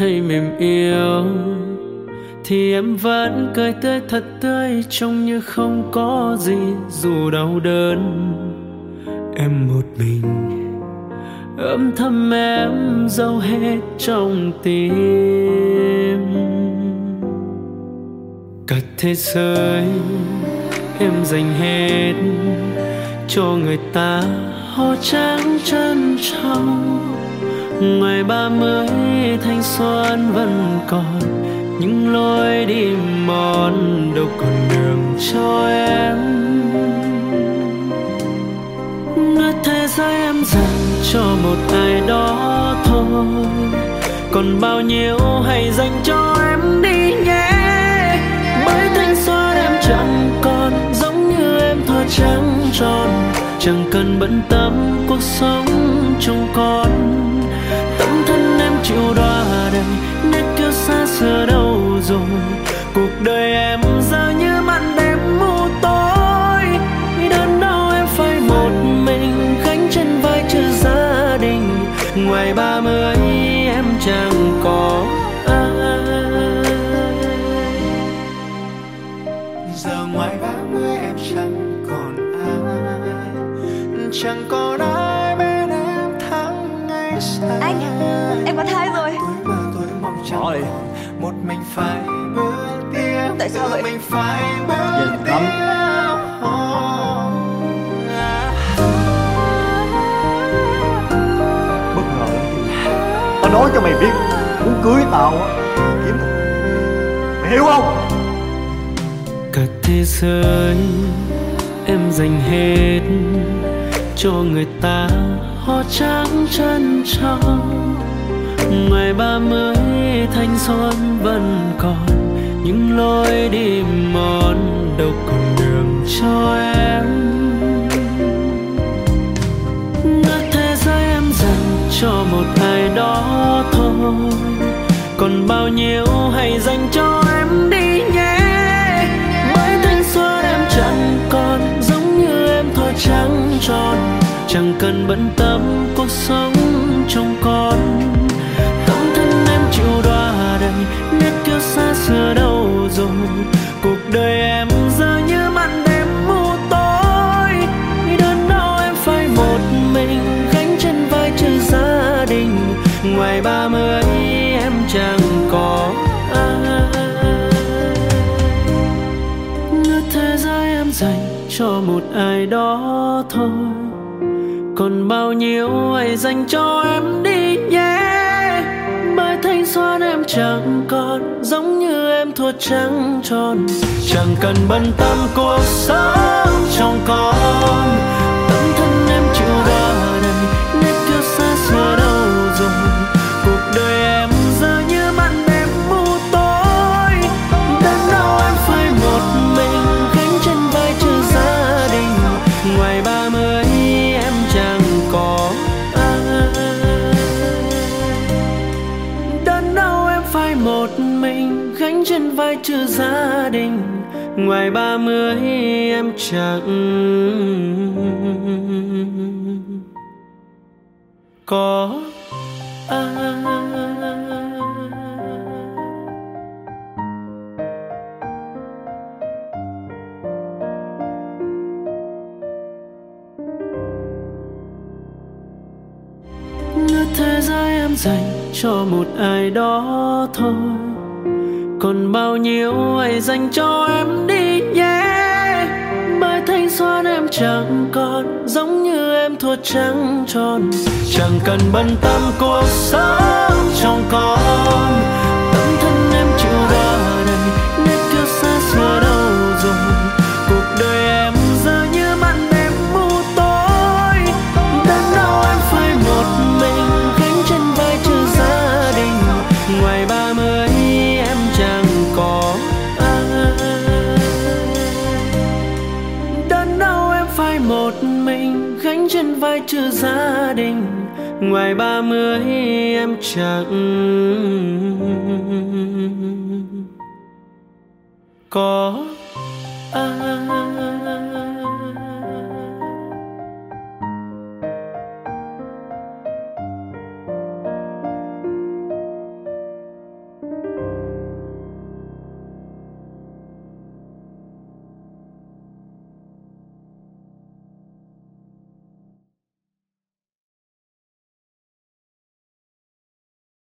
hay mềm yếu thì em vẫn cười tươi thật tươi, trông như không có gì dù đau đớn. Em một mình âm thầm em giấu hết trong tim. Cả thế giới em dành hết cho người ta hoa trắng trân trọng. Ngoài 30 thanh xuân vẫn còn những lối đi mòn, đâu còn đường cho em. Nơi thế giới em dành cho một ai đó thôi, còn bao nhiêu hãy dành cho em đi nhé. Bởi thanh xuân em chẳng còn giống như em thuở trắng tròn, chẳng cần bận tâm cuộc sống trông con. Tấm thân em chịu đọa đầy nét kiêu xa xưa đâu rồi, cuộc đời em giờ như màn đêm mù tối. Đơn đau em phải một mình gánh trên vai chữ gia đình, ngoài 30 em chẳng có ai. Giờ ngoài 30 em chẳng còn ai, chẳng còn ai bên em tháng ngày xa. Anh, em có thai rồi. Tuổi mà tôi mong chẳng Nói đi. một mình phải bước tiếp. Tại sao vậy? Mình phải bước Nhìn tiếp. lắm. Bất ngờ lắm. Tao nói cho mày biết, muốn cưới tao á, kiếm thật. Mày hiểu không? Cả thế giới em dành hết cho người ta hoa trắng trân trọng. Ngoài 30 thanh xuân vẫn còn những lối đi mòn, đâu còn đường cho em. Nơi thế giới em dành cho một ai đó thôi, còn bao nhiêu hãy dành cho em đi nhé. Bởi thanh xuân em chẳng còn giống như em thuở trắng tròn, chẳng cần bận tâm cuộc sống trông con. Tấm thân em chịu đọa đầy nét kiêu xa xưa đâu rồi, cuộc đời em giờ như màn đêm mù tối. Đơn đau em phải một mình gánh trên vai chữ gia đình, ngoài 30 em chẳng có ai. Nơi thế giới em dành cho một ai đó thôi, còn bao nhiêu hãy dành cho em đi nhé. Bởi thanh xuân em chẳng còn giống như em thuở trắng tròn, chẳng cần bận tâm cuộc sống trong con. Tấm thân em chịu đọa đầy nét kiêu xa xưa đâu rồi, cuộc đời em giờ như màn đêm mù tối. Đơn đau em phải một mình gánh trên vai chữ gia đình, ngoài 30 em chẳng có ai. Đơn đau em phải một mình gánh trên vai chữ gia đình, ngoài 30 em chẳng có ai. Nơi thế giới em dành cho một ai đó thôi, còn bao nhiêu hãy dành cho em đi nhé. Bởi thanh xuân em chẳng còn giống như em thuở trắng tròn, chẳng cần bận tâm cuộc sống trong con. Tấm thân em chịu đọa đầy nét kiêu xa xưa đâu rồi, cuộc đời em giờ như màn đêm mù tối. Đơn đau em phải một mình gánh trên vai chữ gia đình, ngoài 30 em chẳng có ai. Đơn đau em phải một mình gánh trên vai chữ gia đình, ngoài 30 em chẳng có